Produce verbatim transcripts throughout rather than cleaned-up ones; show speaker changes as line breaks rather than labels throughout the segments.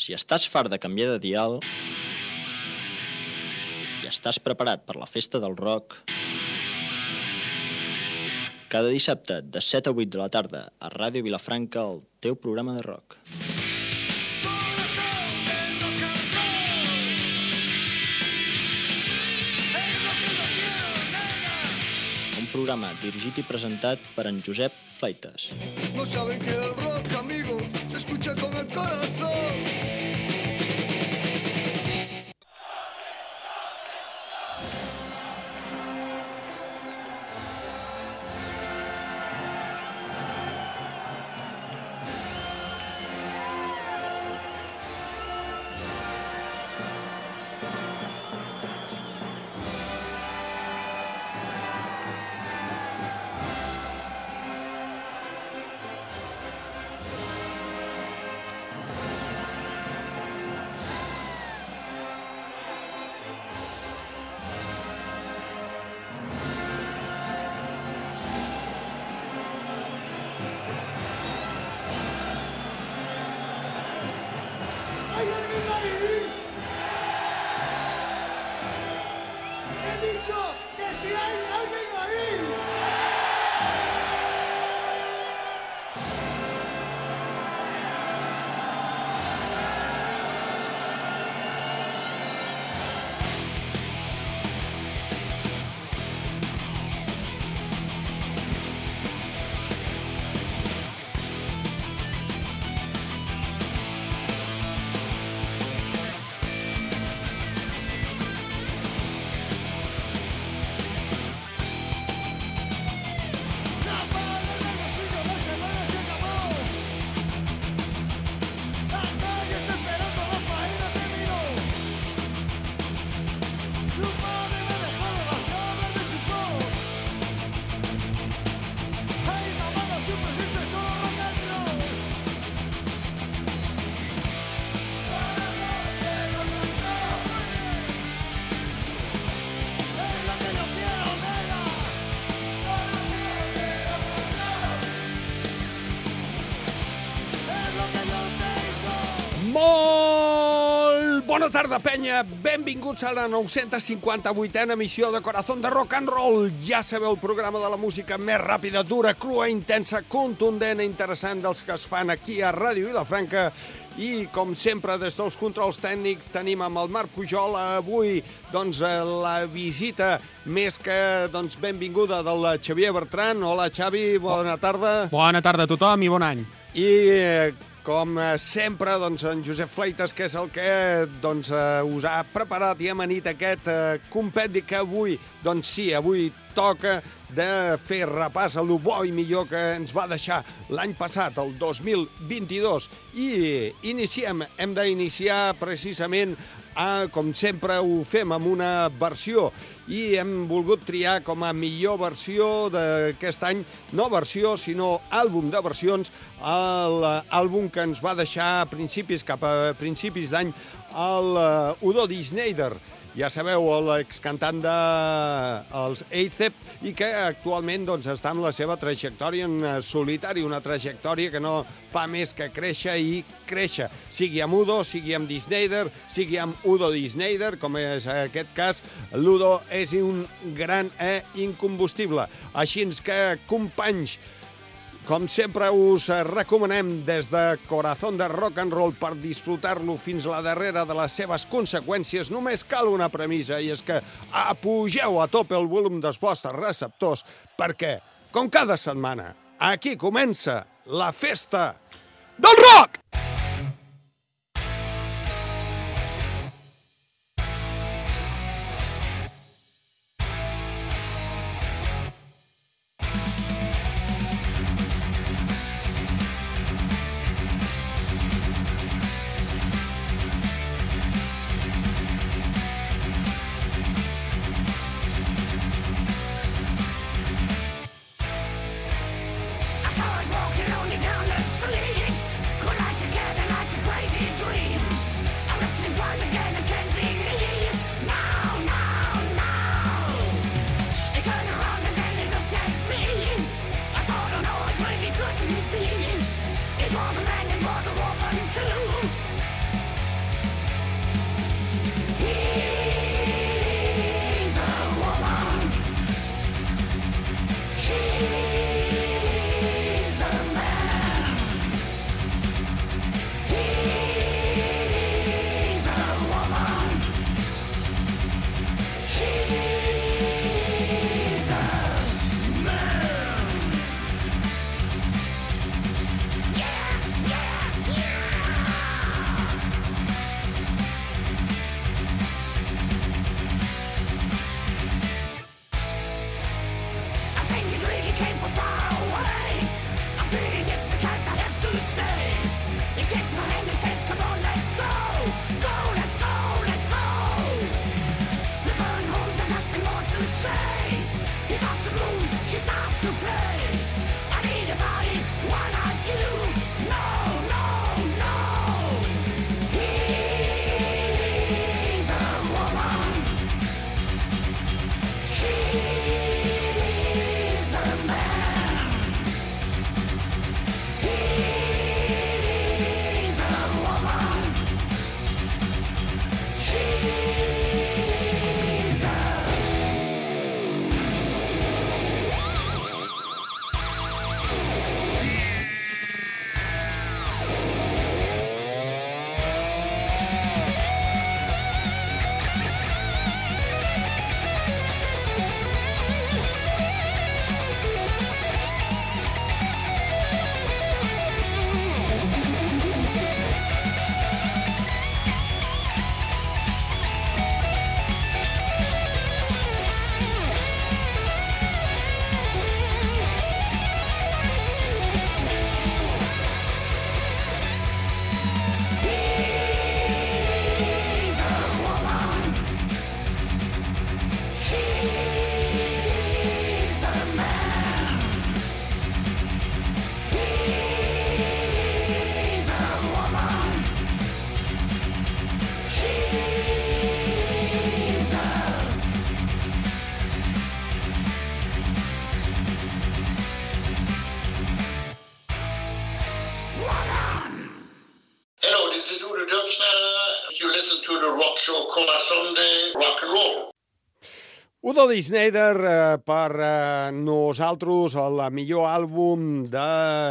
Si estàs fart de canviar de dial i estàs preparat per la festa del rock, cada dissabte de set a vuit de la tarda a Ràdio Vilafranca, el teu programa de rock. Un programa dirigit i presentat per en Josep Fleitas.
No saben que el rock, amigo, se escucha con el corazón.
Bona tarda, penya. Benvinguts a la nou-cents cinquanta-vuitena emissió de Corazón de Rock and Roll. Ja sabeu, el programa de la música més ràpida, dura, crua, intensa, contundent i interessant dels que es fan aquí a Ràdio Vilafranca. I, com sempre, des dels controls tècnics tenim amb el Marc Pujol avui doncs, la visita més que doncs, benvinguda del Xavier Bertran. Hola, Xavi, bona tarda.
Bona tarda a tothom i bon any.
I... com sempre, doncs, en Josep Fleitas, que és el que doncs, us ha preparat i amanit aquest eh, compendi que avui, doncs sí, avui toca de fer repàs a lo bo i millor que ens va deixar l'any passat, el dos mil vint-i-dos. I iniciem, hem d'iniciar precisament Ah, com sempre ho fem amb una versió i hem volgut triar com a millor versió d'aquest any, no versió, sinó àlbum de versions, l'àlbum que ens va deixar a principis, cap a principis d'any, el Udo Die Schneider. Ja sabeu, l'excantant dels Accept i que actualment doncs, està en la seva trajectòria en solitari, una trajectòria que no fa més que créixer i créixer. Sigui amb Udo, sigui amb Die Schneider, sigui amb Udo Die Schneider, com és aquest cas, l'Udo és un gran e incombustible. Així que, companys, com sempre us recomanem des de Corazón de Rock and Roll per disfrutar-lo fins a la darrera de les seves conseqüències. Només cal una premissa i és que apugeu a tope el volum dels vostres receptors perquè, com cada setmana, aquí comença la festa del rock!
Walking on down the street, could I producer. You listen to the rock show Corazón de Rock and Roll.
Udo Lee Snyder, eh, per eh, nosaltres, el millor àlbum de,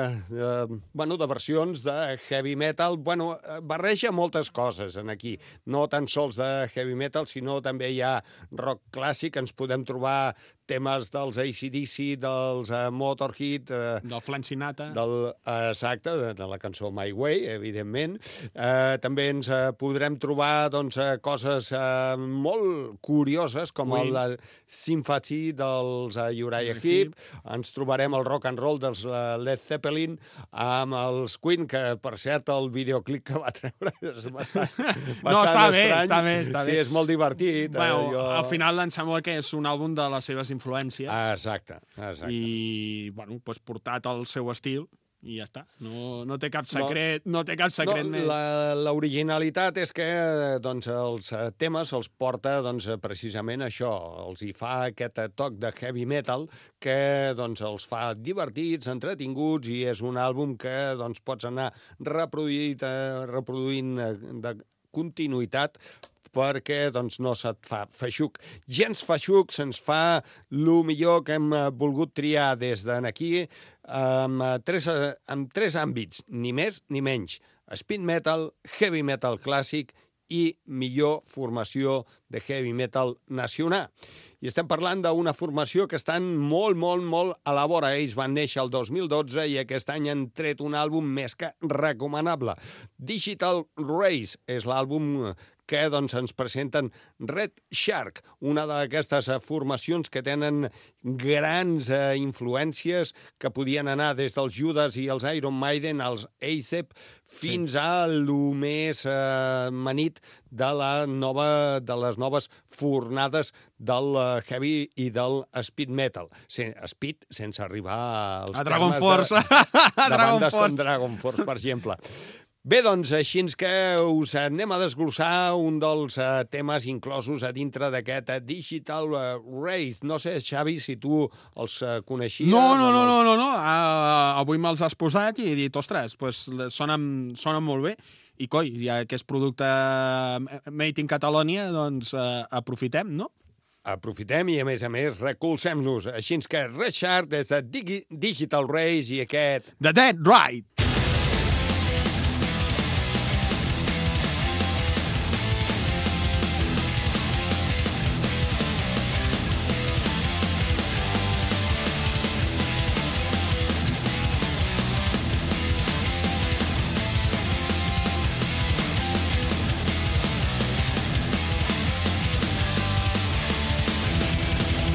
eh, bueno, de versions de heavy metal. Bueno, eh, barreja moltes coses en aquí. No tan sols de heavy metal, sinó també hi ha rock clàssic. Ens podem trobar temes dels A C D C, dels uh, Motorhead... Uh,
del Frank Sinatra.
Del, uh, exacte, de, de la cançó My Way, evidentment. Uh, també ens uh, podrem trobar doncs, uh, coses uh, molt curioses, com Queen. El uh, Sympathy dels uh, Uriah Heep. Ens trobarem el rock and roll dels uh, Led Zeppelin, amb els Queen, que, per cert, el videoclip que va treure és bastant, bastant
no, està
estrany.
Bé, està bé, està
sí,
bé.
és molt divertit.
Bueno,
uh, jo...
Al final em sembla que és un àlbum de les seves influències.
Ah, exacte, exacte.
I, bueno, pues, portat al seu estil i ja està. No, no té cap secret, no, no té cap secret
no,
més.
L'originalitat és que doncs, els temes els porta doncs, precisament això, els hi fa aquest toc de heavy metal que doncs, els fa divertits, entretinguts, i és un àlbum que doncs, pots anar reproduït, eh, reproduint de continuïtat, perquè doncs, no se't fa feixuc. Gens feixuc, se'ns fa el millor que hem volgut triar des d'aquí amb tres, amb tres àmbits, ni més ni menys. Speed metal, heavy metal clàssic i millor formació de heavy metal nacional. I estem parlant d'una formació que estan molt, molt, molt a la vora. Ells van néixer el dos mil dotze i aquest any han tret un àlbum més que recomanable. Digital Race és l'àlbum que doncs, ens presenten Red Shark, una d'aquestes formacions que tenen grans eh, influències que podien anar des dels Judas i els Iron Maiden, als Acep, fins sí. a lo més eh, manit de, la nova, de les noves fornades del heavy i del speed metal. Sen, speed sense arribar als
a Dragon Force.
de, de
Dragon
bandes
Force.
com Dragon Force, per exemple. Bé, doncs, així que us anem a desglossar un dels uh, temes inclosos a dintre d'aquest uh, Digital uh, Race. No sé, Xavi, si tu els uh, coneixies...
No, no, no,
els...
no, no, no. Uh, avui me'ls has posat i he dit, ostres, pues, sonen, sonen molt bé. I, coi, ja que és producte made in Catalonia, doncs uh, aprofitem, no?
Aprofitem i, a més a més, recolzem-nos. Així que Red Shark des de Digi Digital Race i aquest...
The Dead Ride.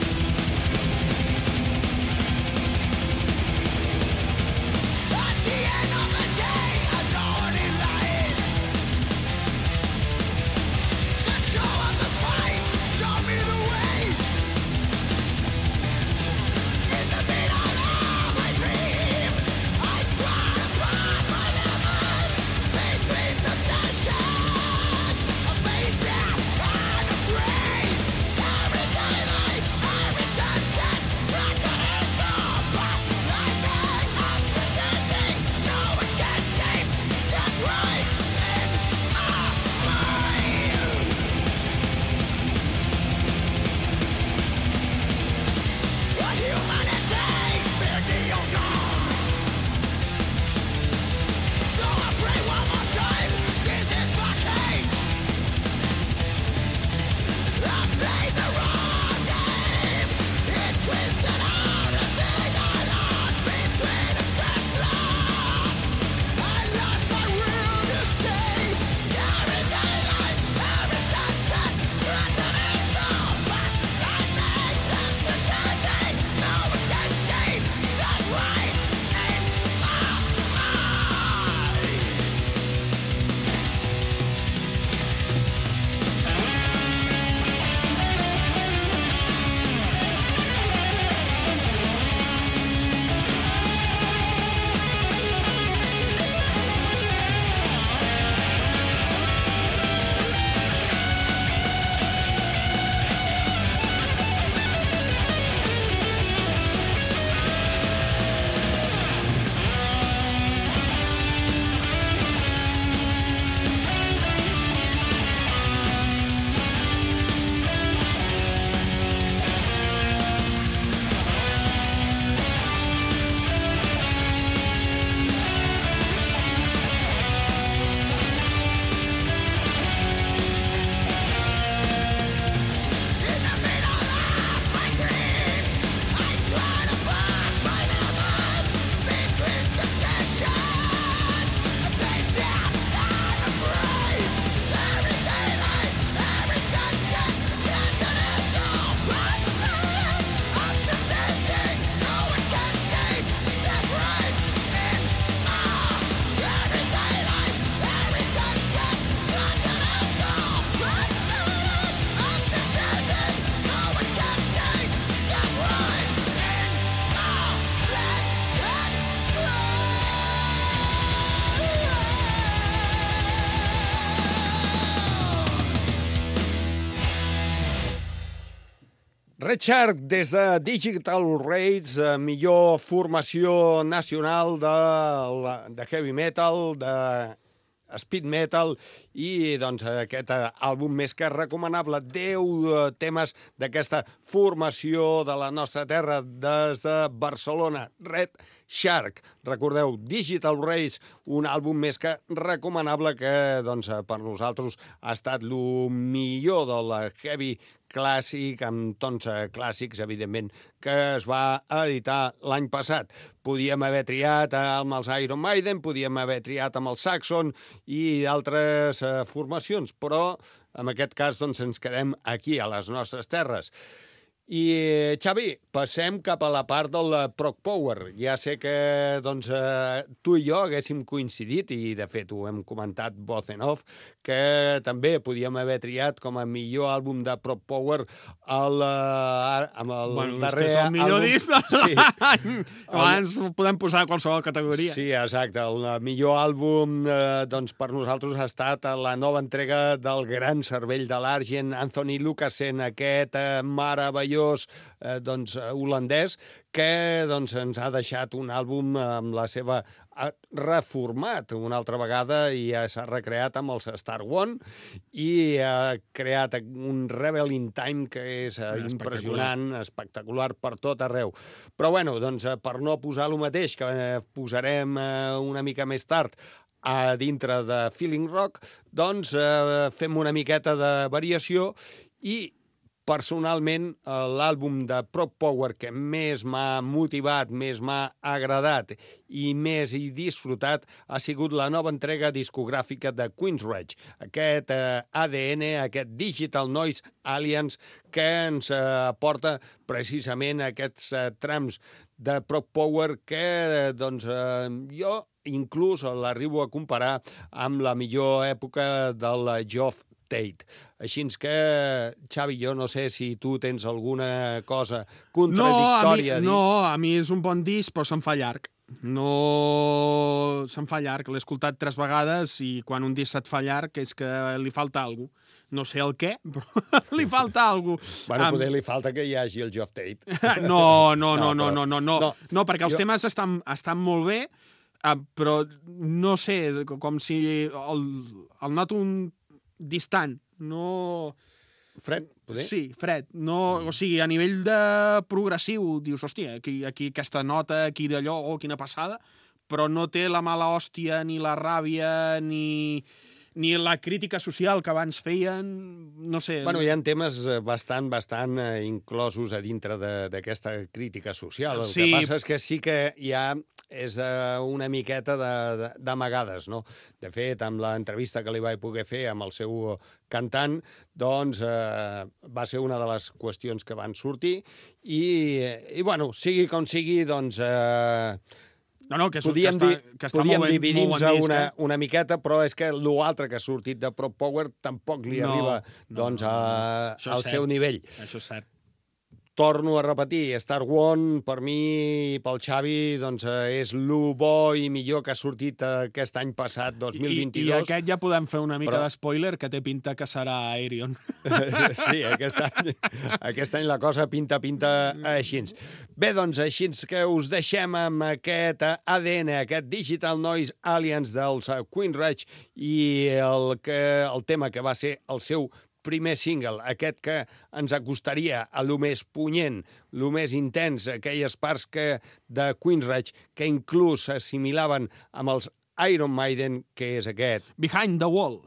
Yeah.
Red Shark, des de Digital Raids, eh, millor formació nacional de, la- de heavy metal, de speed metal, i doncs aquest eh, àlbum més que recomanable. deu eh, temes d'aquesta formació de la nostra terra des de Barcelona. Red Shark. Recordeu, Digital Raids, un àlbum més que recomanable que doncs, per nosaltres ha estat el millor del heavy clàssic, amb tons eh, clàssics, evidentment, que es va editar l'any passat. Podíem haver triat amb els Iron Maiden, podíem haver triat amb el Saxon i altres eh, formacions, però en aquest cas doncs, ens quedem aquí, a les nostres terres. I, Xavi, passem cap a la part del Prog Power. Ja sé que doncs, eh, tu i jo haguéssim coincidit, i de fet ho hem comentat voz en off, que també podíem haver triat com a millor àlbum de Prog Power el, eh, amb el
Bueno,
darrer
és que és el millor
àlbum...
disc de
Sí.
l'any. Abans podem posar qualsevol categoria.
Sí, exacte. El millor àlbum eh, doncs, per nosaltres ha estat la nova entrega del gran cervell de l'Argent, Anthony Lucassen, aquest eh, meravellós eh, doncs, holandès, que doncs, ens ha deixat un àlbum amb la seva... ha reformat una altra vegada i ja s'ha recreat amb els Star One i ha creat un Rebel in Time que és eh,
Espectacular.
impressionant, espectacular per tot arreu. Però bueno, doncs, eh, per no posar el mateix, que eh, posarem eh, una mica més tard a dintre de Feeling Rock, doncs eh, fem una miqueta de variació i personalment, eh, l'àlbum de Prog Power que més m'ha motivat, més m'ha agradat i més he disfrutat ha sigut la nova entrega discogràfica de Queensrÿche. Aquest eh, A D N, aquest Digital Noise Alliance que ens eh, aporta precisament aquests eh, trams de Prog Power que eh, doncs, eh, jo inclús l'arribo a comparar amb la millor època del Geoff Tate. Així que, Xavi, jo no sé si tu tens alguna cosa contradictòria.
No, a mi, no, a mi és un bon disc, però se'm fa llarg. No... Se'm fa llarg. L'he escoltat tres vegades i quan un disc se't fa llarg és que li falta alguna cosa. No sé el què, però li falta alguna cosa.
Bueno, poder li falta que hi hagi el Geoff Tate.
No, no, no, no,
però-
no, no, no,
no,
no, perquè els
jo-
temes estan, estan molt bé, eh, però no sé, com si el, el noto un distant, no...
Fred, poder?
Sí, fred. No, o sigui, a nivell de progressiu, dius, hòstia, aquí, aquí aquesta nota, aquí d'allò, oh, quina passada, però no té la mala hòstia, ni la ràbia, ni, ni la crítica social que abans feien, no sé.
Bueno, hi ha temes eh, bastant, bastant eh, inclosos a dintre de- d'aquesta crítica social. El
Sí.
que passa és que sí que hi ha és eh, una miqueta de- de- d'amagades, no? De fet, amb l'entrevista que li vaig poder fer amb el seu cantant, doncs eh, va ser una de les qüestions que van sortir i, i bueno, sigui com sigui, doncs... Eh,
No, no, que, és,
podíem
que,
dir,
està, que està
podíem
molt ben,
dividir-nos
molt bon disc,
una,
eh?
una miqueta, però és que l'altre que ha sortit de Prog Power tampoc li
No,
arriba
no,
doncs,
no, no.
a,
Això és
al seu
cert.
nivell.
Això és cert.
Torno a repetir, Star One, per mi i pel Xavi, doncs, eh, és lo bo i millor que ha sortit eh, aquest any passat, dos mil
I, I
vint-i-dos.
aquest ja podem fer una mica
Però-
de spoiler, que té pinta que serà Aerion.
Sí, aquest any, aquest any la cosa pinta, pinta així. Bé, doncs, així que us deixem amb aquest A D N, aquest Digital Noise Alliance dels eh, Queensrÿche i el, que, el tema que va ser el seu primer single, aquest que ens acostaria a lo més punyent, lo més intens, aquelles parts que, de Queensrÿche que inclús s'assimilaven amb els Iron Maiden, que és aquest.
Behind the Wall.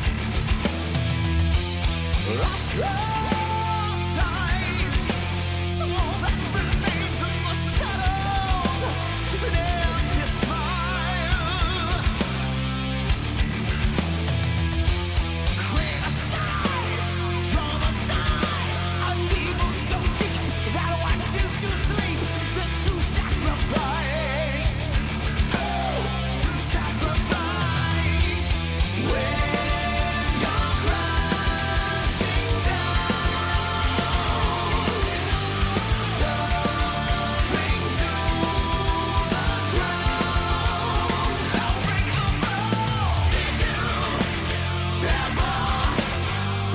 Ostracized,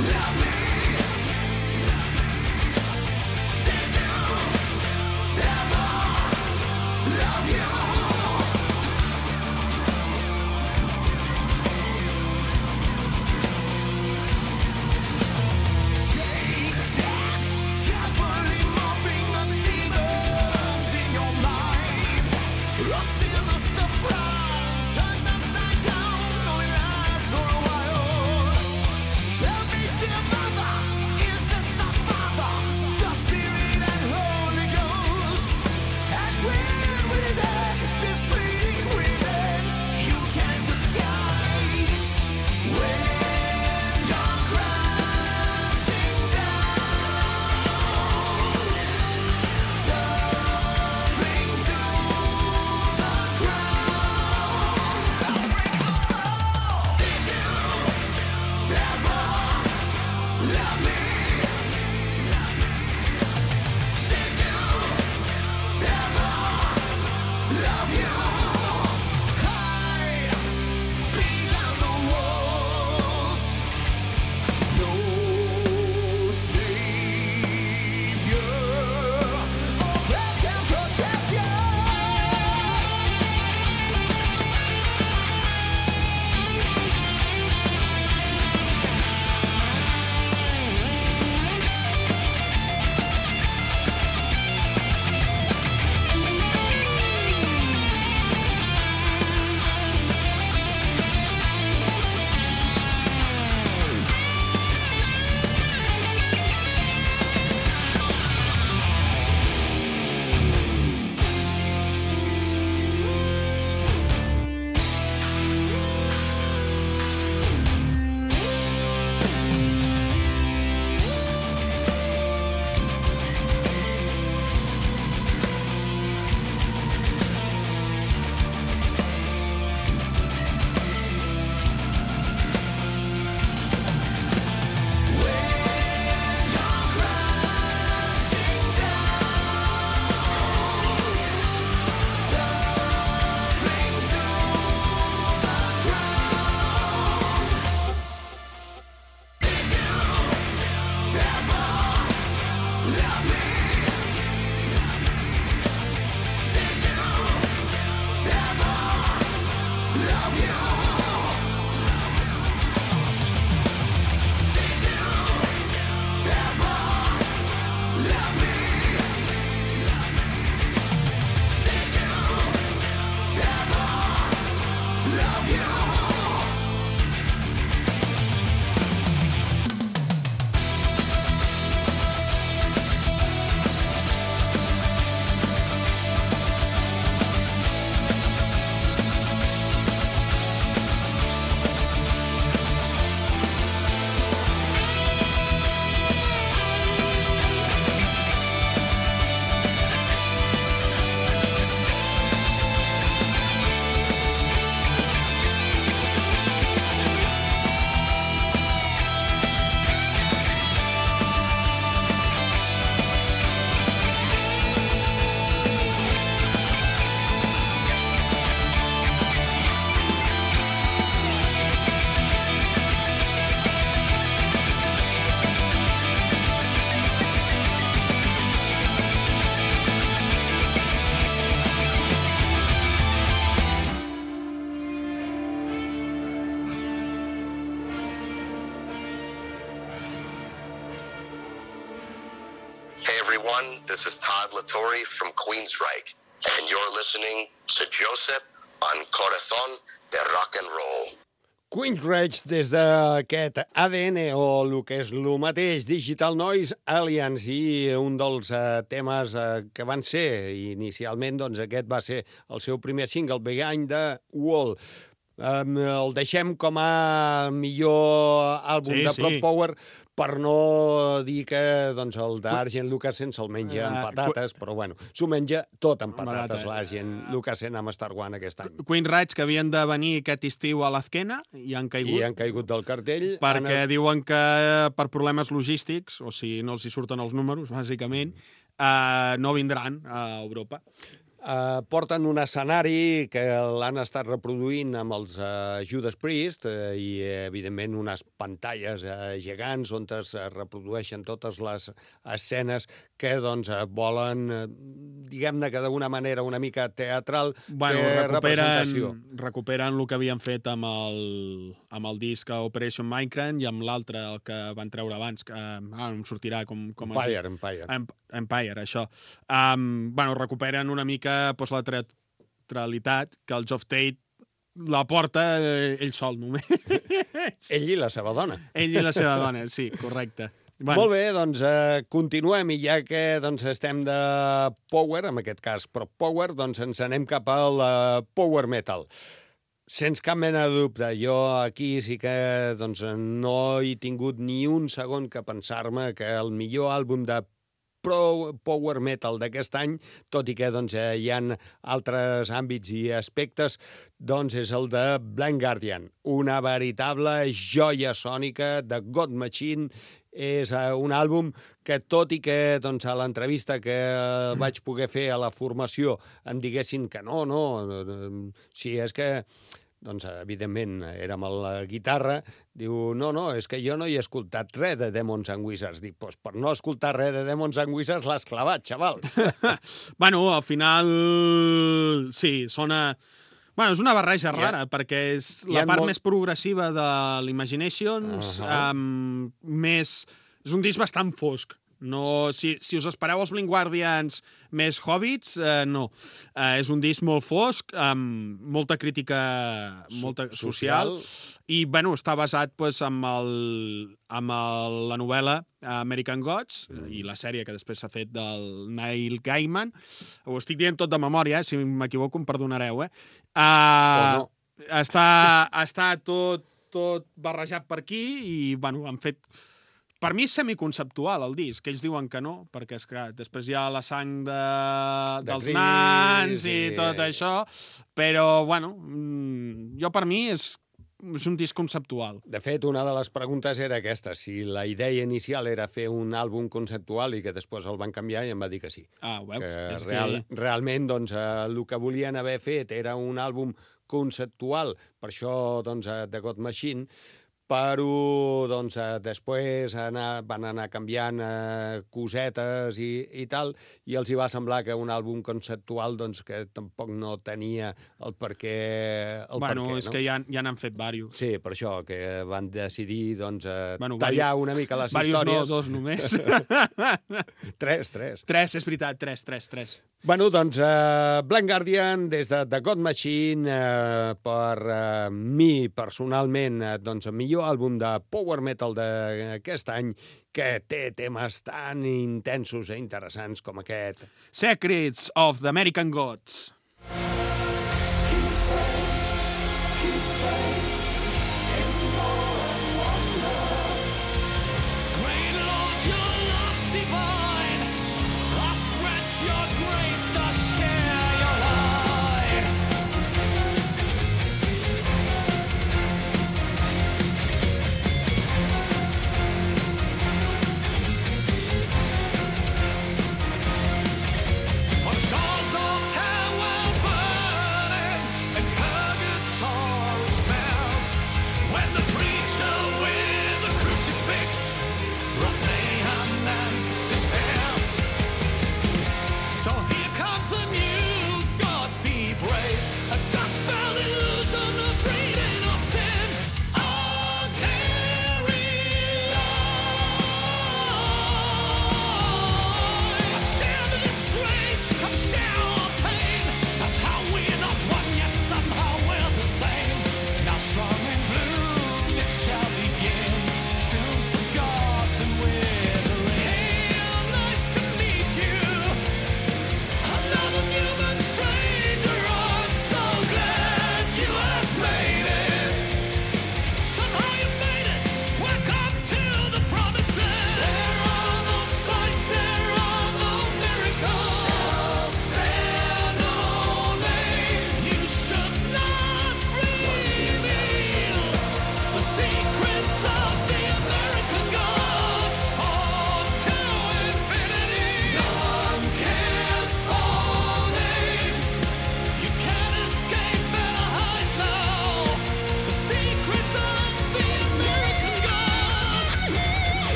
everyone. This is Todd Latore from Queensryche, and you're listening to Joseph on Corazón de Rock and Roll.
Queensryche des d'aquest A D N, o el que és el mateix, Digital Noise Alliance, i un dels uh, temes uh, que van ser inicialment, doncs aquest va ser el seu primer single, Behind the Wall. Um, el deixem com a millor àlbum sí, de Prog sí. Power, per no dir que doncs, el d'Arjen Lucassen se'l menja amb patates, però bueno, s'ho menja tot amb patates, l'Arjen Lucassen amb Star One aquest any.
Queensryche, que havien de venir aquest estiu a l'Azkena, i han caigut.
I han caigut del cartell.
Perquè han... diuen que per problemes logístics, o sigui, no els hi surten els números, bàsicament, eh, no vindran a Europa.
Uh, porten un escenari que l'han estat reproduint amb els uh, Judas Priest uh, i, evidentment, unes pantalles uh, gegants on es reprodueixen totes les escenes que doncs, uh, volen, uh, diguem-ne que d'una manera una mica teatral,
bueno,
fer
recuperen,
representació.
Recuperen el que havien fet amb el, amb el disc Operation Mindcrime i amb l'altre, el que van treure abans, que uh, ah, em sortirà com... com
Empire, Empire.
Empire, això. Um, bueno, recuperen una mica pues, la teatralitat que el Geoff Tate la porta eh, ell sol, només.
Ell i la seva dona.
Ell i la seva dona, sí, correcte.
Bueno. Molt bé, doncs eh, continuem, i ja que doncs, estem de power, en aquest cas, però power, doncs ens anem cap al uh, power metal. Sense cap mena de dubte, jo aquí sí que doncs, no he tingut ni un segon que pensar-me que el millor àlbum de pro power metal d'aquest any, tot i que doncs, hi ha altres àmbits i aspectes, doncs és el de Blind Guardian, una veritable joia sònica de God Machine. És un àlbum que, tot i que doncs, a l'entrevista que vaig poder fer a la formació em diguessin que no, no, sí, és que... Doncs, evidentment, era amb la guitarra, diu, no, no, és que jo no hi he escoltat res de Demons and Wizards. Dic, doncs per no escoltar res de Demons and Wizards l'has clavat, xaval.
Bueno, al final, sí, sona... Bueno, és una barreja rara, ha... perquè és la part molt... més progressiva de l'Imaginations, uh -huh. um, més... És un disc bastant fosc. No, si, si us espereu els Blind Guardians més hobbits, eh, no. Eh, és un disc molt fosc, amb molta crítica molta social, social, i bueno, està basat pues, amb, el, amb el, la novel·la American Gods, mm. i la sèrie que després s'ha fet del Neil Gaiman. Ho estic dient tot de memòria, eh? Si m'equivoco em perdonareu. Eh? Uh,
o no.
Està, està tot, tot barrejat per aquí i bueno, han fet... Per mi és semiconceptual, el disc, que ells diuen que no, perquè és que després hi ha la sang de, de dels Chris, nans i, i tot això, però, bueno, jo per mi és, és un disc conceptual.
De fet, una de les preguntes era aquesta, si la idea inicial era fer un àlbum conceptual i que després el van canviar, i em va dir que sí.
Ah, ho veus?
Que
és
real,
que...
Realment, doncs, el que volien haver fet era un àlbum conceptual, per això, doncs, de God Machine, però doncs, després anar, van anar canviant eh, cosetes i, i tal, i els hi va semblar que un àlbum conceptual doncs, que tampoc no tenia el per què... El
bueno,
per què,
és
no?
que ja, ja n'han fet diversos.
Sí, per això, que van decidir doncs, eh,
bueno,
tallar
varios,
una mica les
varios
històries.
No, dos només.
tres, tres.
Tres, és veritat, tres, tres, tres.
Bueno, doncs, uh, Blind Guardian, des de The God Machine, uh, per uh, mi, personalment, uh, doncs, el millor àlbum de power metal d'aquest any, que té temes tan intensos i interessants com aquest.
Secrets of the American Gods.
For shores of hell will burn.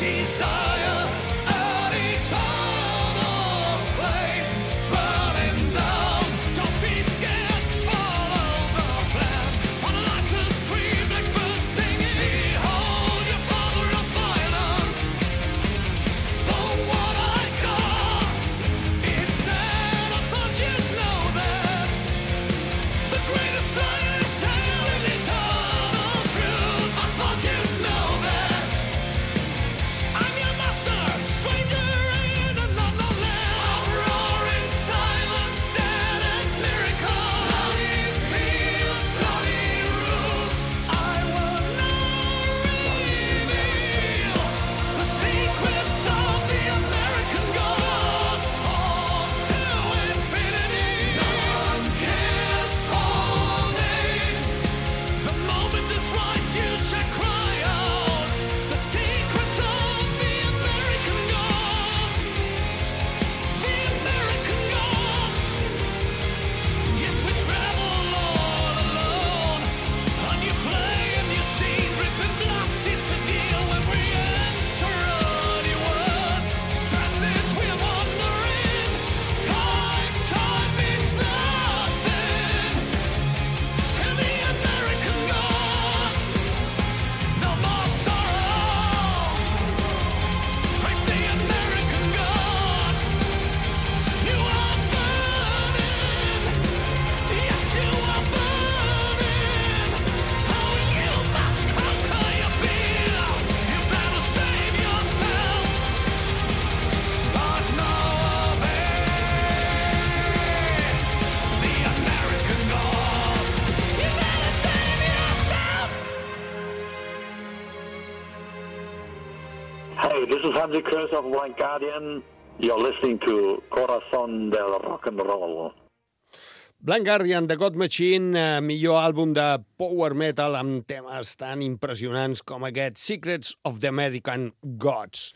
Hey, this is Andy Kurz of Blind Guardian. You're listening to Corazón del Rock and Roll.
Blind Guardian, The God Machine, eh, millor àlbum de power metal amb temes tan impressionants com aquest Secrets of the American Gods.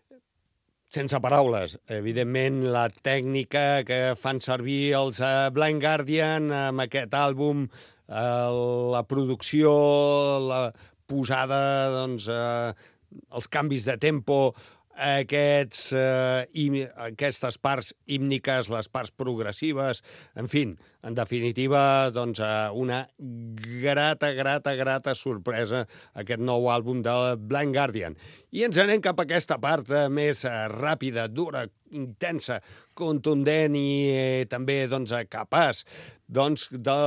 Sense paraules, evidentment, la tècnica que fan servir els uh, Blind Guardian amb aquest àlbum, uh, la producció, la posada, doncs, uh, els canvis de tempo, aquests, uh, i, aquestes parts hímniques, les parts progressives, en fi, en definitiva, doncs, uh, una grata, grata, grata sorpresa, aquest nou àlbum de Blind Guardian. I ens anem cap a aquesta part uh, més uh, ràpida, dura, intensa, contundent i eh, també doncs, capaç doncs, de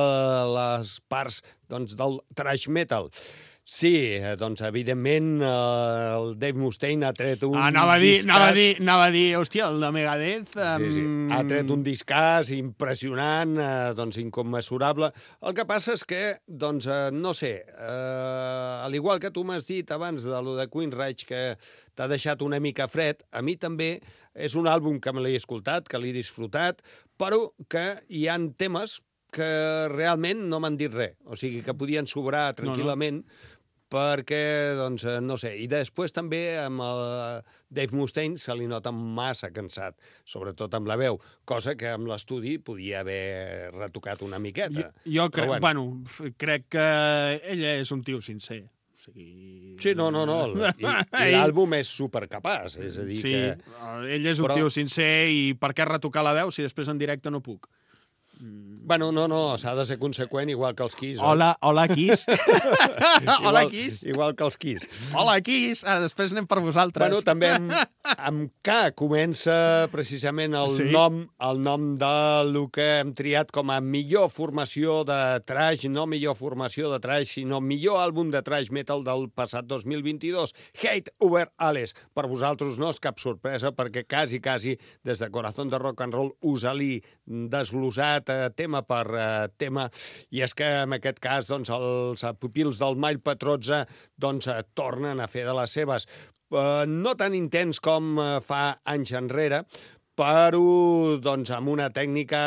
les parts doncs, del thrash metal. Sí, doncs, evidentment, eh, el Dave Mustaine ha tret un
ah, anava a dir,
discàs...
Anava a dir, anava a dir, hòstia, el de Megadeth... Um...
Sí, sí. Ha tret un discàs impressionant, eh, doncs, incommensurable. El que passa és que, doncs, eh, no sé, eh, al igual que tu m'has dit abans de lo de Queensryche, que t'ha deixat una mica fred, a mi també és un àlbum que me l'he escoltat, que l'he disfrutat, però que hi han temes que realment no m'han dit res. O sigui, que podien sobrar tranquil·lament, no, no. perquè, doncs, no sé. I després també amb el Dave Mustaine se li nota massa cansat, sobretot amb la veu, cosa que amb l'estudi podia haver retocat una miqueta.
Jo, jo crec, bueno. bueno, crec que ella és un tio sincer. O sigui...
Sí, no, no, no. I, i l'àlbum és supercapaç, és a dir
sí,
que...
ell és un Però... tio sincer i per què retocar la veu si després en directe no puc?
Bueno, no, no, s'ha de ser conseqüent, igual que els Kiss.
Hola, hola, Kiss. Hola, Kiss.
Igual que els Kiss.
Hola, Kiss. Ara, després anem per vosaltres.
Bueno, també amb, amb K comença precisament el, sí? nom, el nom del que hem triat com a millor formació de thrash, no millor formació de thrash, sinó millor àlbum de thrash metal del passat dos mil vint-i-dos. Hate Over Alice. Per vosaltres no és cap sorpresa, perquè quasi, quasi, des de Corazón de Rock and Roll us l'he desglosat tema per uh, tema, i és que en aquest cas doncs, els uh, pupils del Mile Patrozza doncs, uh, tornen a fer de les seves. Uh, no tan intens com uh, fa anys enrere, però doncs, amb una tècnica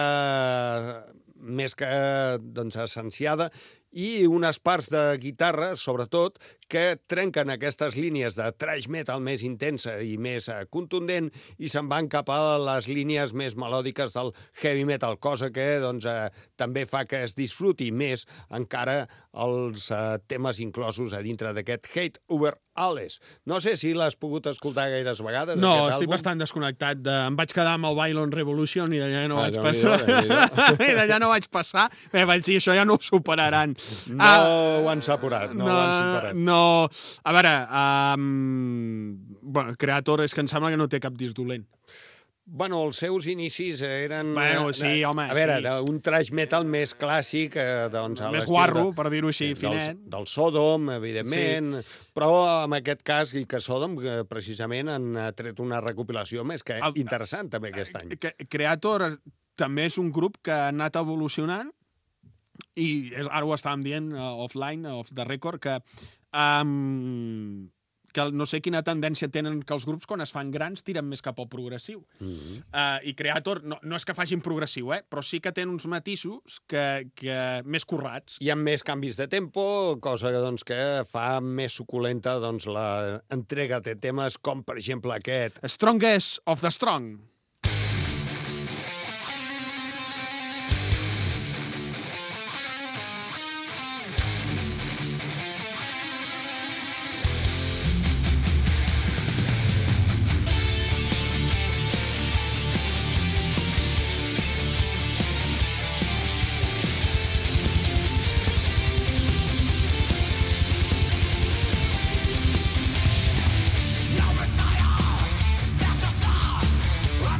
més que doncs, essenciada i unes parts de guitarra, sobretot, que trenquen aquestes línies de thrash metal més intensa i més eh, contundent i se'n van cap a les línies més melòdiques del heavy metal, cosa que doncs, eh, també fa que es disfruti més encara els eh, temes inclosos a dintre d'aquest Hate Over Alles. No sé si l'has pogut escoltar gaires vegades,
no,
aquest
estic
àlbum.
bastant desconnectat. De... Em vaig quedar amb el Violent Revolution i d'allà no
Ah,
vaig
Déu-n'hi-do,
passar.
Déu-n'hi-do.
I d'allà no vaig passar. Bé, vaig dir, això ja no ho superaran.
No
Ah,
ho han superat, no, ho han superat.
No, a veure, um, bueno, Creator és que em sembla que no té cap disc dolent.
Bueno, els seus inicis eren...
Bueno, sí, home,
A veure,
sí.
un thrash metal més clàssic, eh, doncs... a
Més
l'estil
guarro,
de-
per dir-ho així,
del,
finet.
del Sodom, evidentment, sí. Però en aquest cas, i que Sodom, que precisament han eh, tret una recopilació més que
El-
interessant també aquest any.
Que- Creator també és un grup que ha anat evolucionant i ara ho estàvem dient uh, offline, off the record, que, um, que no sé quina tendència tenen que els grups quan es fan grans tiren més cap al progressiu.
Mm -hmm.
Uh, I Creator no, no és que facin progressiu, eh? Però sí que tenen uns matisos que, que més currats.
Hi ha més canvis de tempo, cosa doncs, que fa més suculenta doncs, la entrega de temes com, per exemple, aquest.
Strongest of the Strong.
No messiah, there's just us.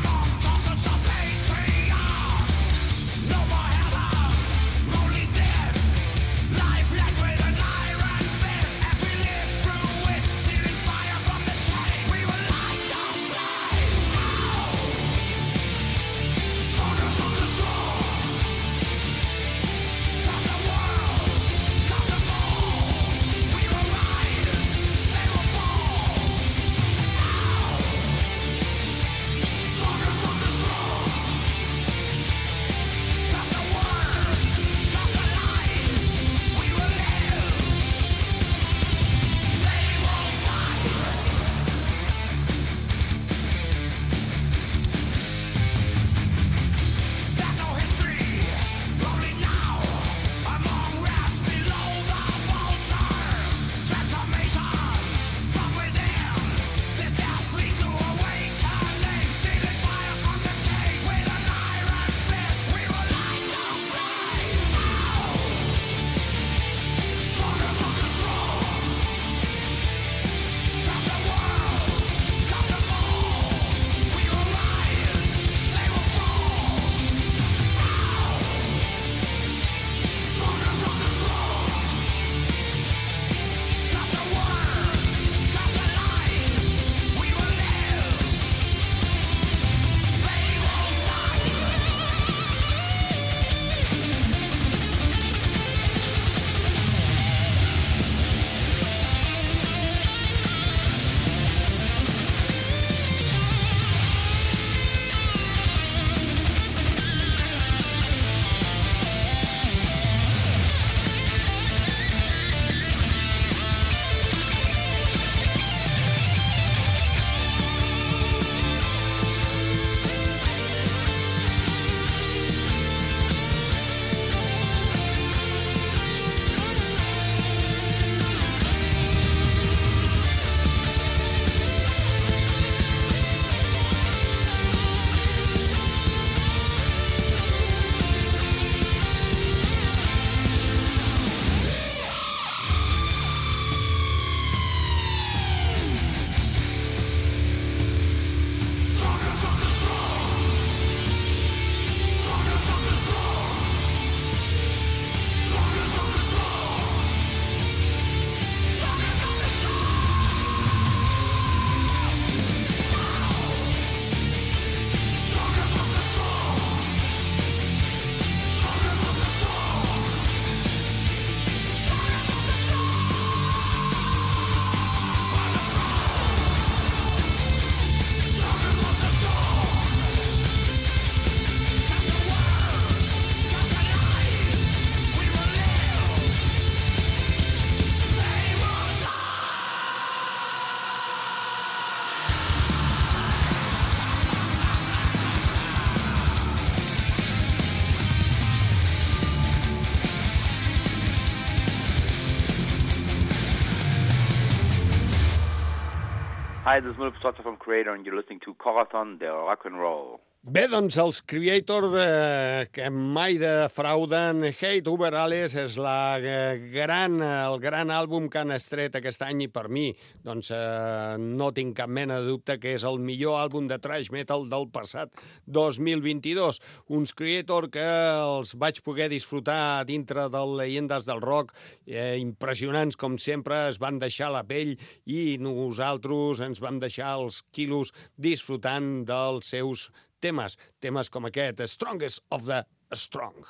Hi, this is Mulf Sotter from Creator, and you're listening to Corazon de Rock and Roll.
Bé, doncs els Creator eh, que mai defrauden, Hate Over Alice és la eh, gran, el gran àlbum que han estret aquest any i per mi doncs, eh, no tinc cap mena de dubte que és el millor àlbum de thrash metal del passat dos mil vint-i-dos. Uns Creator que els vaig poder disfrutar dintre del Llegendes del Rock, eh, impressionants com sempre, es van deixar la pell i nosaltres ens vam deixar els quilos disfrutant dels seus temes, temes com aquest, Strongest of the Strong.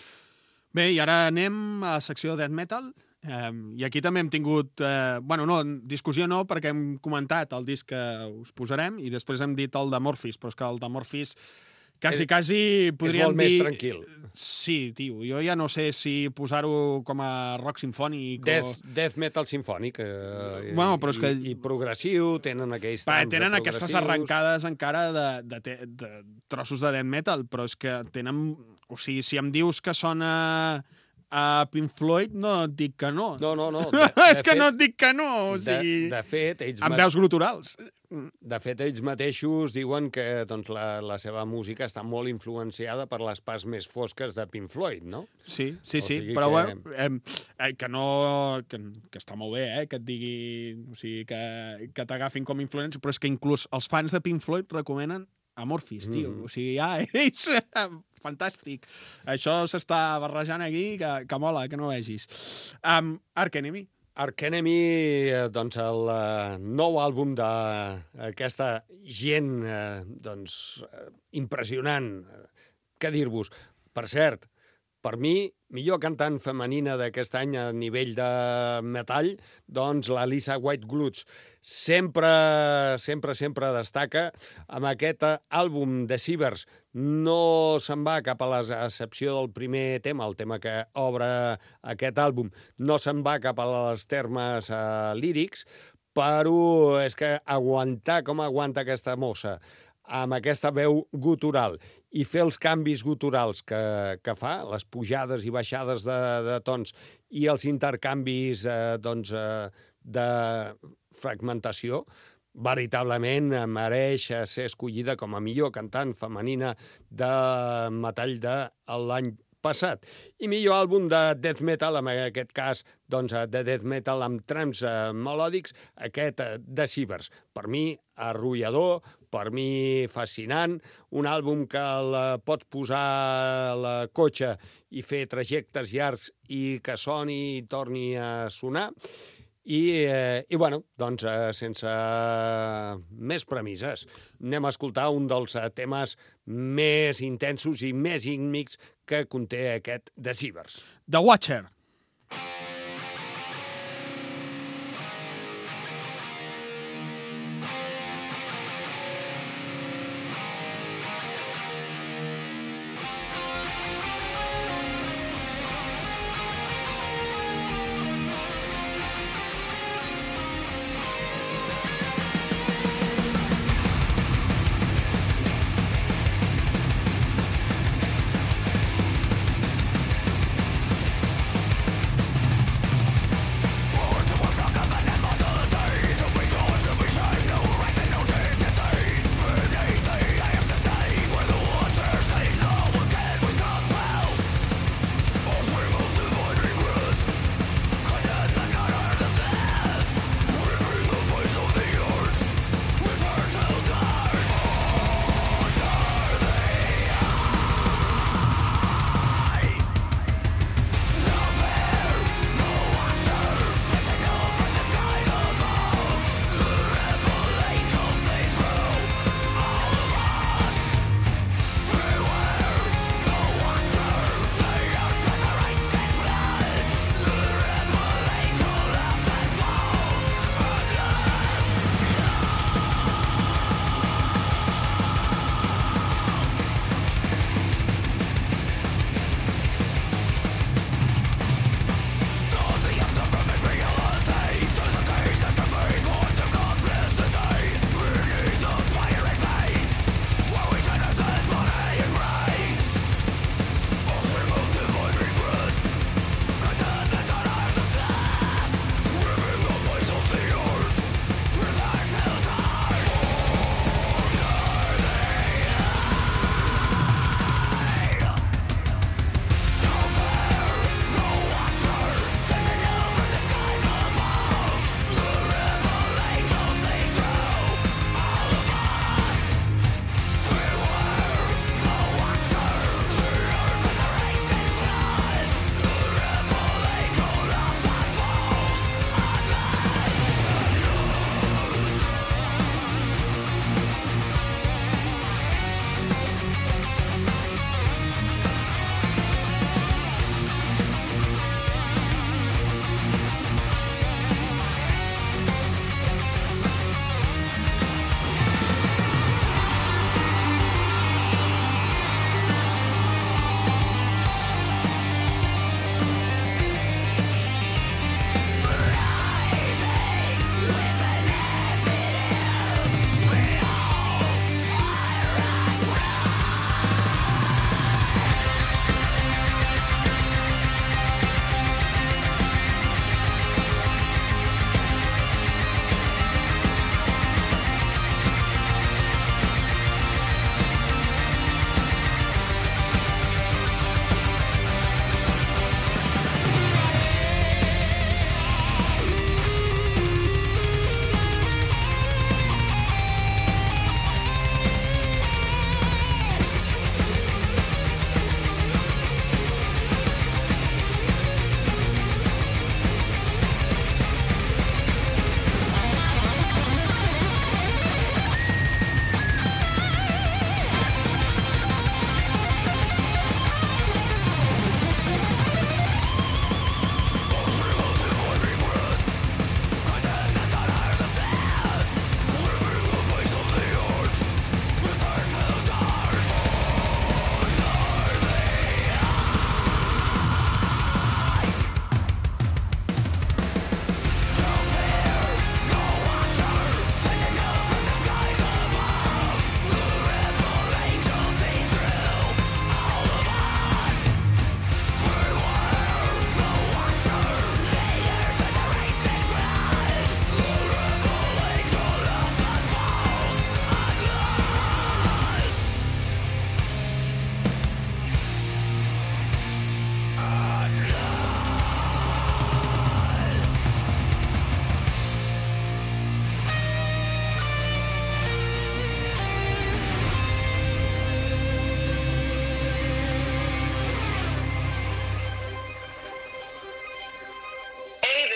Bé, i ara anem a la secció de Death Metal, eh, i aquí també hem tingut, eh, bueno, no, discussió no, perquè hem comentat el disc que us posarem, i després hem dit el d'Amorphis, però és que el d'Amorphis quasi, quasi podríem dir...
És molt més tranquil.
Sí, tio, jo ja no sé si posar-ho com a rock simfònic
Death,
o...
death metal simfònic. Eh,
bueno, però és que...
I, i progressiu, tenen aquells
Va,
trams
tenen
de
aquestes arrencades encara de, de, de, de trossos de death metal, però és que tenen... O sigui, si em dius que sona a Pink Floyd, no et dic que no.
No, no, no. De,
és
de
que
fet,
no et dic que no, o sigui...
De, de fet, ells...
Amb veus guturals.
De fet, ells mateixos diuen que doncs, la, la seva música està molt influenciada per les parts més fosques de Pink Floyd, no?
Sí, sí,
O
sí,
sigui
però
que-
bueno, eh, eh, que no... Que, que està molt bé, eh, que et digui... O sigui, que, que t'agafin com influència, però és que inclús els fans de Pink Floyd recomenen Amorphis, tio.
Mm.
O sigui, ja, ells... Fantàstic. Això s'està barrejant aquí, que, que mola, que no vegis. Um, Arch Enemy.
Arch Enemy, eh, doncs el eh, nou àlbum d'aquesta gent eh, doncs, eh, impressionant. Què dir-vos? Per cert, per mi, millor cantant femenina d'aquest any a nivell de metall, doncs la Lisa White Glutz. Sempre, sempre, sempre destaca amb aquest àlbum de Cibers. No se'n va cap a l'excepció del primer tema, el tema que obre aquest àlbum, no se'n va cap als termes eh, lírics, però és que aguantar com aguanta aquesta mossa amb aquesta veu gutural i fer els canvis guturals que, que fa, les pujades i baixades de, de tons i els intercanvis eh, doncs, eh, de fragmentació, veritablement mereix ser escollida com a millor cantant femenina de metall de l'any passat. I millor àlbum de death metal, en aquest cas, doncs, de death metal amb trams eh, melòdics, aquest eh, de Cibers. Per mi, arrollador, per mi fascinant, un àlbum que el pots posar a la cotxe i fer trajectes llargs i que soni i torni a sonar. I, eh, i bueno, doncs, eh, sense més premisses, anem a escoltar un dels eh, temes més intensos i més ígnics que conté aquest de Cibers.
The Watcher.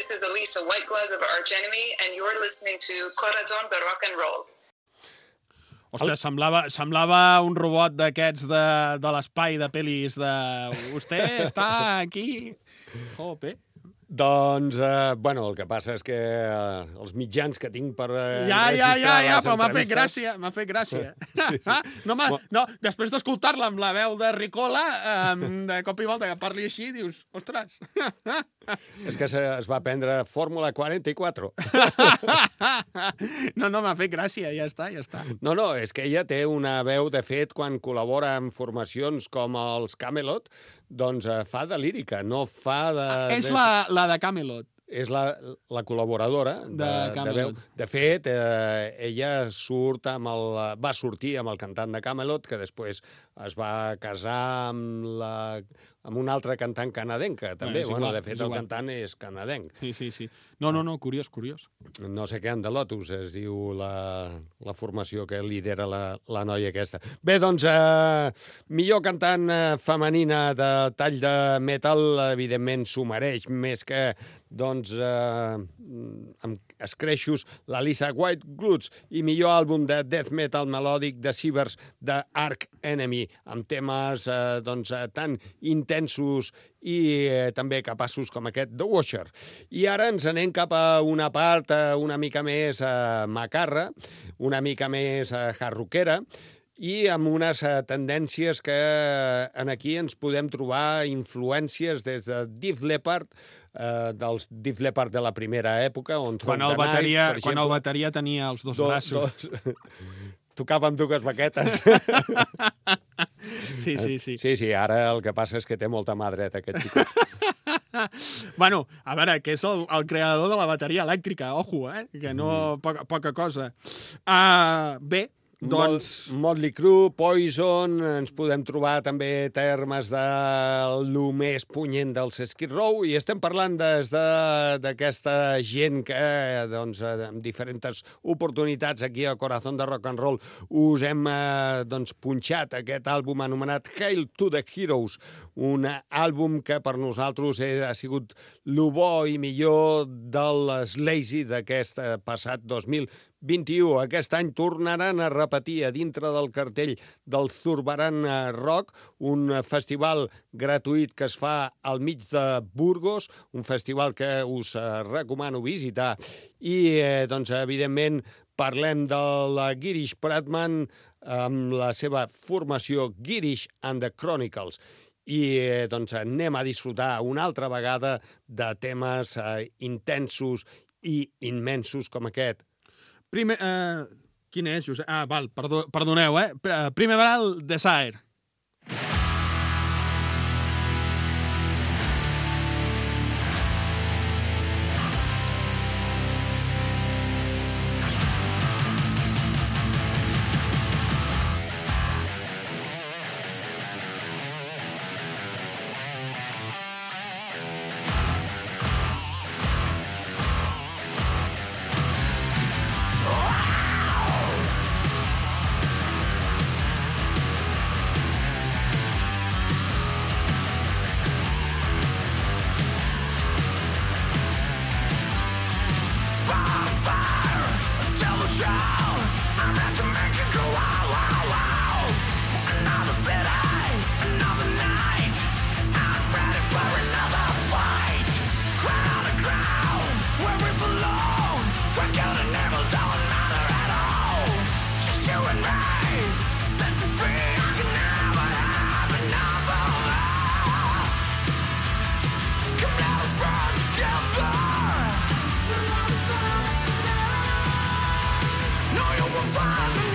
this is Elisa Whiteglass of Arch Enemy, and you're listening to Corazon de Rock and Roll.
Ostres, semblava, semblava un robot d'aquests de, de l'espai de pel·lis de... Vostè està aquí... Jope.
Doncs, eh, bueno, el que passa és que eh, els mitjans que tinc per eh,
ja, ja, ja, ja, però m'ha fet
entrevistes...
gràcia, m'ha fet gràcia. Sí. no, no, després d'escoltar-la amb la veu de Ricola, eh, de cop i volta que parli així, dius, ostres.
És que se, es va prendre Fórmula quaranta-quatre.
no, no, m'ha fet gràcia, ja està, ja està.
No, no, és que ella té una veu, de fet, quan col·labora en formacions com els Camelot, doncs eh, fa de lírica, no fa de...
Ah, és
de...
la, la de Camelot.
És la, la col·laboradora de,
de,
de veu. De fet, eh, ella surt amb el, va sortir amb el cantant de Camelot, que després es va casar amb, la, amb un altre cantant canadenca, també.
Bueno,
bueno,
igual,
de fet, el cantant és canadenc.
Sí, sí, sí. No, no, no, curiós, curiós.
No sé què, de Lotus, es diu la, la formació que lidera la, la noia aquesta. Bé, doncs, eh, millor cantant eh, femenina de tall de metal, evidentment s'ho mereix, més que, doncs, eh, amb escreixos, la Lisa Whiteglass, i millor àlbum de death metal melòdic de Cibers de Arch Enemy, amb temes eh, doncs, eh, tan intensos i eh, també capaços com aquest The Washer. I ara ens anem cap a una part eh, una mica més eh, macarra, una mica més eh, hard-rockera, i amb unes eh, tendències que en aquí ens podem trobar influències des de Def Leppard, eh, dels Def Leppard de la primera època, on
quan el, bateria, Night, quan el bateria tenia els dos do, braços. Dos...
Tocava amb dues baquetes.
Sí, sí, sí.
Sí, sí, ara el que passa és que té molta mà dreta, aquest xicot.
Bueno, a veure, que és el, el creador de la bateria elèctrica, ojo, eh? Que no... Mm. Poca, poca cosa. Uh, bé, doncs...
Motley Crue, Poison, ens podem trobar també termes de lo més punyent dels Skid Row, i estem parlant des d'aquesta de, gent que, doncs, amb diferents oportunitats aquí a Corazón de Rock and Roll us hem eh, doncs, punxat aquest àlbum anomenat Hail to the Heroes, un àlbum que per nosaltres ha sigut lo bo i millor del Slazy d'aquest passat dos mil vint-i-u. Aquest any tornaran a repetir a dintre del cartell del Zurbarán Rock, un festival gratuït que es fa al mig de Burgos, un festival que us recomano visitar. I, eh, doncs, evidentment, parlem de la Girish Pratman amb la seva formació Girish and the Chronicles. I eh, doncs, anem a disfrutar una altra vegada de temes eh, intensos i immensos com aquest.
Primer, eh, quin és, Josep? Ah, val, perdó, perdoneu, eh? Primeval Desire. Find me.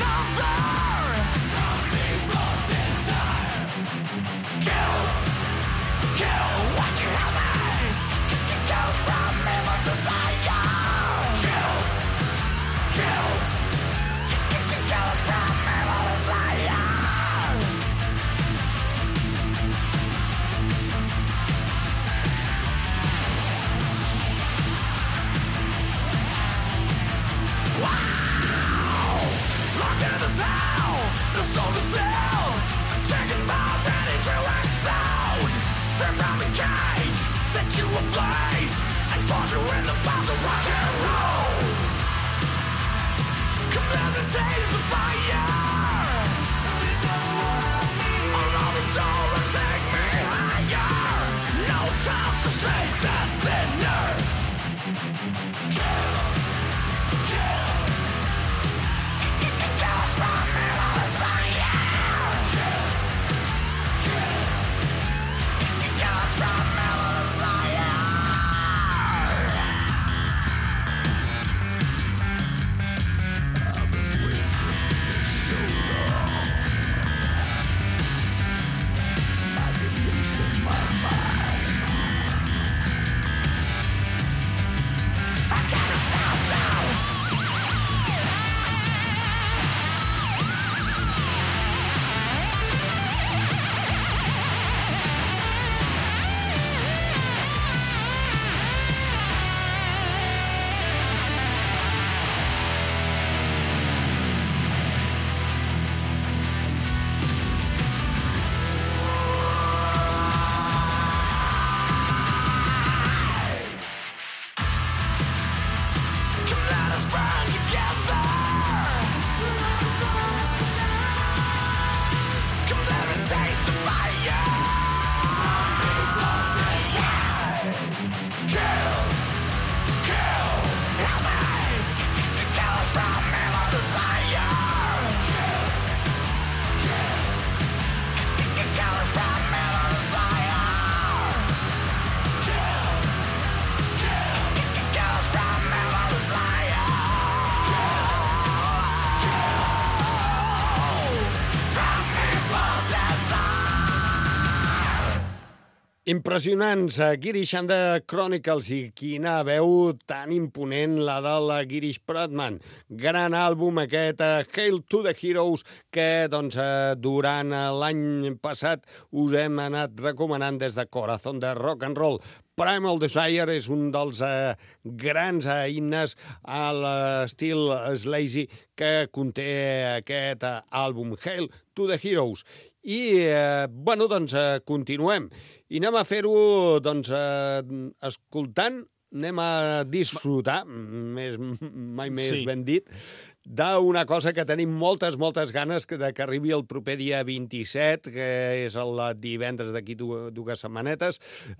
Impressionants, Girish and the Chronicles, i quina veu tan imponent la de la Girish Pradman. Gran àlbum aquest, Hail to the Heroes, que doncs, durant l'any passat us hem anat recomanant des de Corazón de Rock and Roll. Primal Desire és un dels eh, grans eh, himnes a l'estil Slazy que conté aquest eh, àlbum, Hail to the Heroes. I, eh, bueno, doncs, eh, continuem. I anem a fer-ho, doncs, eh, escoltant, anem a disfrutar, més, mai més sí. ben dit, d'una cosa que tenim moltes, moltes ganes que, de que arribi el proper dia vint-i-set, que és el divendres d'aquí dues setmanetes,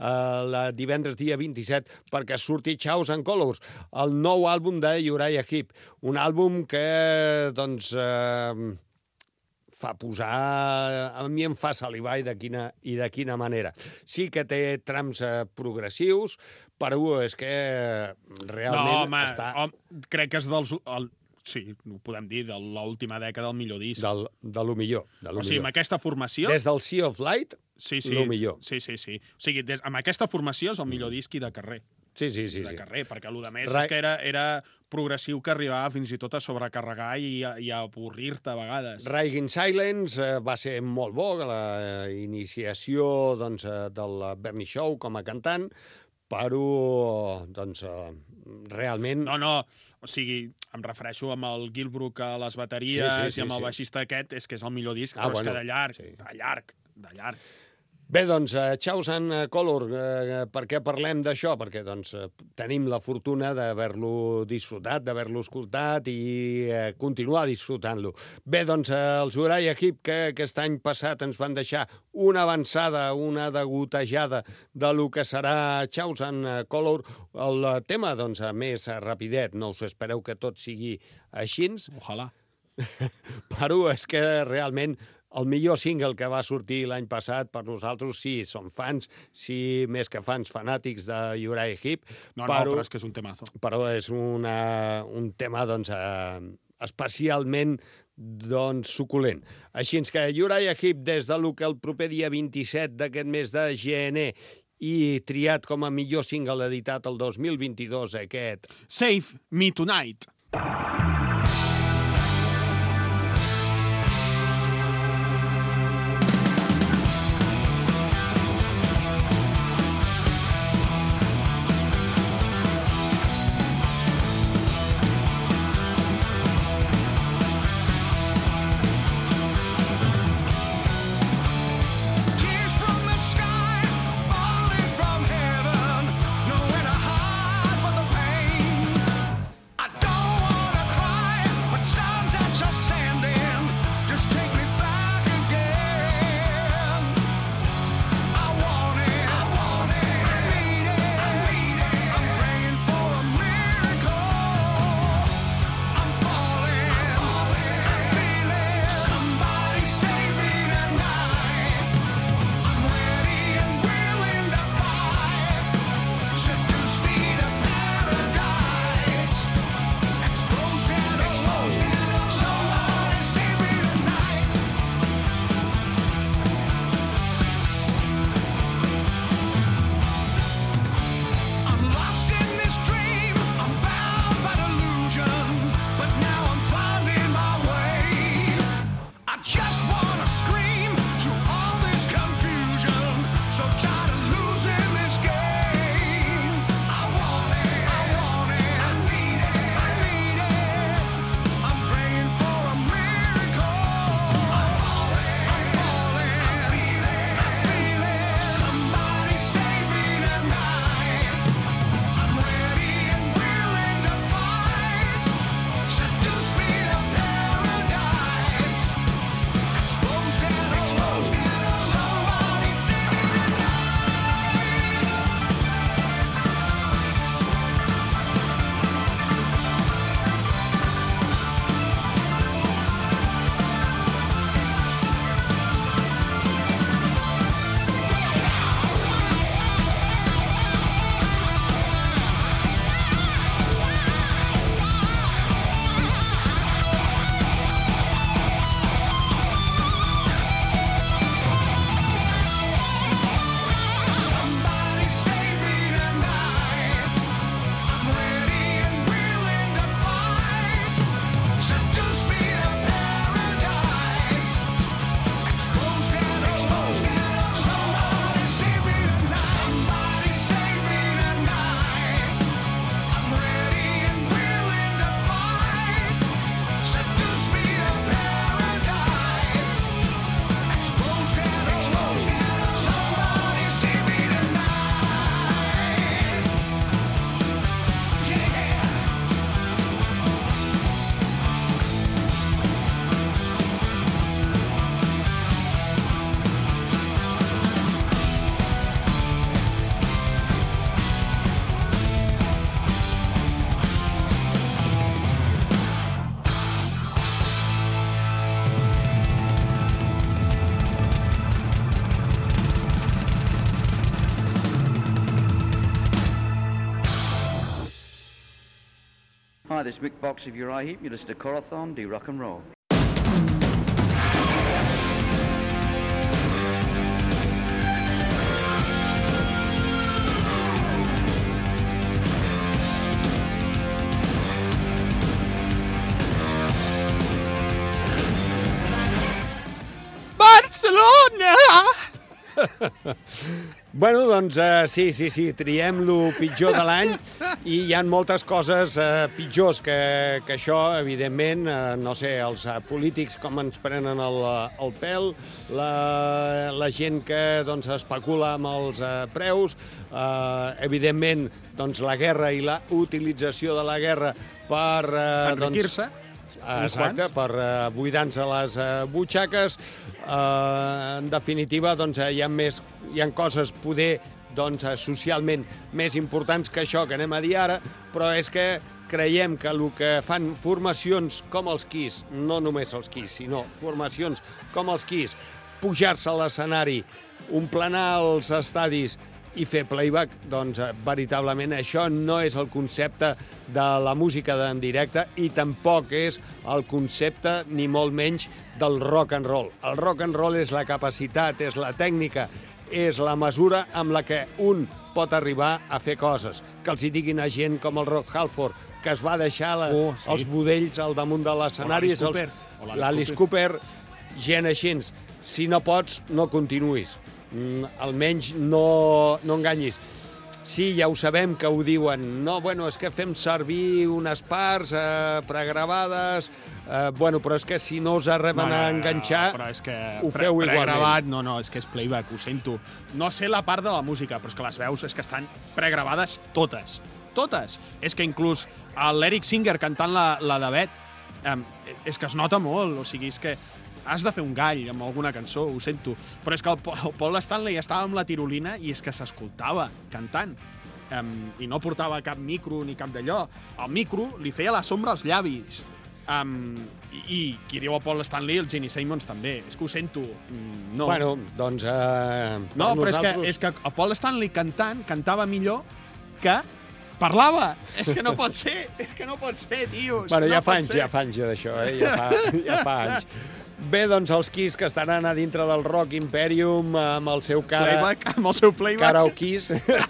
el divendres dia vint-i-set, perquè surti Chaos and Colors, el nou àlbum de Uriah Heep, un àlbum que, doncs, eh, fa posar... A mi em fa salivar i de quina, i de quina manera. Sí que té trams eh, progressius, però és que realment
no, home,
està...
Home, crec que és dels... El... Sí, ho podem dir, de l'última dècada del millor disc.
Del, de lo millor. De lo
o sigui,
millor.
amb aquesta formació...
Des del Sea of Light,
sí, sí,
lo millor.
Sí, sí, sí. O sigui, des, amb aquesta formació és el millor disc i de carrer.
Sí, sí, sí.
De
sí.
carrer, perquè el que més
Ra...
és que era, era progressiu que arribava fins i tot a sobrecarregar i a, i a avorrir-te a vegades.
Riding Silence eh, va ser molt bo, la iniciació doncs, eh, del Bernie Shaw com a cantant, però doncs, eh, realment...
No, no, o sigui, em refereixo amb el Gilbrook a les bateries sí, sí, sí, i amb el sí. baixista aquest, és que és el millor disc, ah, però bueno, és que de llarg, sí. de llarg, de llarg.
Bé, doncs, uh, Chaos and Color, uh, per què parlem d'això? Perquè doncs, uh, tenim la fortuna d'haver-lo disfrutat, d'haver-lo escoltat i uh, continuar disfrutant-lo. Bé, doncs, uh, els Uriah Heep, que aquest any passat ens van deixar una avançada, una degotejada de lo que serà Chaos and Color, el tema, doncs, més rapidet, no us espereu que tot sigui així.
Ojalà.
Però és que realment el millor single que va sortir l'any passat, per nosaltres, sí, som fans, sí, més que fans, fanàtics de Uriah Heep.
No, però, no, però és que és un temazo.
Però és una, un tema, doncs, eh, especialment, doncs, suculent. Així que Uriah Heep, des de lo que el proper dia vint-i-set d'aquest mes de gener i triat com a millor single editat el dos mil vint-i-dos, aquest...
Save Me Tonight.
Tears from the sky falling from heaven, knowing a heart
Hi, this is Mick Box of Uriah Heep. You listen to Corazon de Rock and Roll.
Barcelona!
Bueno, doncs uh, sí, sí, sí, triem lo pitjor de l'any i hi ha moltes coses uh, pitjors que, que això, evidentment, uh, no sé, els uh, polítics com ens prenen el, el pèl, la, la gent que doncs, especula amb els uh, preus, uh, evidentment, doncs, la guerra i la utilització de la guerra per... Uh,
enriquir-se.
Doncs, exacte, per uh, buidar-se les uh, butxaques. Uh, en definitiva, doncs, hi ha més, hi ha coses poder doncs, socialment més importants que això que anem a dir ara, però és que creiem que el que fan formacions com els Kiss, no només els Kiss, sinó formacions com els Kiss, pujar-se a l'escenari, omplenar els estadis i fer playback, doncs veritablement això no és el concepte de la música en directe i tampoc és el concepte, ni molt menys, del rock and roll. El rock and roll és la capacitat, és la tècnica, és la mesura amb la que un pot arribar a fer coses. Que els hi diguin a gent com el Rob Halford, que es va deixar la, oh, sí. els budells al damunt de l'escenari, l'Alice Cooper, gent així. Si no pots, no continuïs. Mm, almenys no, no enganyis. Sí, ja ho sabem que ho diuen. No, bueno, és que fem servir unes parts eh, pregravades. Eh, bueno, però és que si no us arriben no, no, a enganxar,
no, però és que
ho feu
pre
igualment.
Pregravat, no, no, és que és playback, ho sento. No sé la part de la música, però és que les veus és que estan pregravades totes. Totes. És que inclús l'Eric Singer cantant la, la de Bet, eh, és que es nota molt, o sigui, és que has de fer un gall amb alguna cançó, ho sento. Però és que el, el Paul Stanley estava amb la tirolina i és que s'escoltava cantant. Um, I no portava cap micro ni cap d'allò. El micro li feia la sombra als llavis. Um, i, I qui diu el Paul Stanley, el Gene Simmons també. És que ho sento. Mm, no.
Bueno, doncs... Uh,
no, però nosaltres... és, que, és que el Paul Stanley cantant cantava millor que parlava. És que no pot ser. És que no pot ser, tios.
Bueno, ja
no
fa anys, ja fa anys d'això, eh? Ja fa, ja fa anys. Bé, doncs els Kiss que estaran a dintre del Rock Imperium amb el seu cara...
Playback, amb el seu playback.
Cara o Kiss.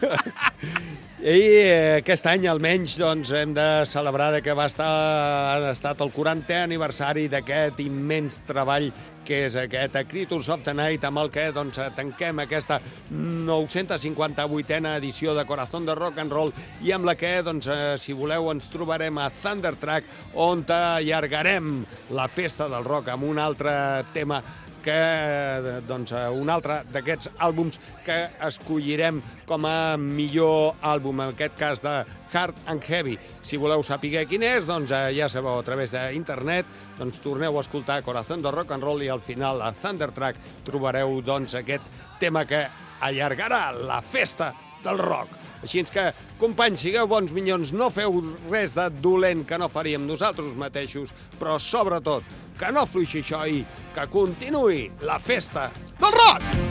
I eh, aquest any, almenys, doncs, hem de celebrar que va estar, ha estat el quarantè aniversari d'aquest immens treball que és aquest A Creatures of the Night, amb el que doncs, tanquem aquesta nou-cents cinquanta-vuitena edició de Corazón de Rock and Roll i amb la que, doncs, eh, si voleu, ens trobarem a Thundertrack, on allargarem la festa del rock amb un altre tema que, doncs, un altre d'aquests àlbums que escollirem com a millor àlbum, en aquest cas de Hard and Heavy. Si voleu saber quin és, doncs ja sabeu, a través d'internet, doncs torneu a escoltar Corazón de Rock and Roll i al final a Thundertrack trobareu doncs aquest tema que allargarà la festa del rock. Així que, companys, sigueu bons minyons, no feu res de dolent que no faríem nosaltres mateixos, però sobretot que no fluixi això i que continuï la festa del rock!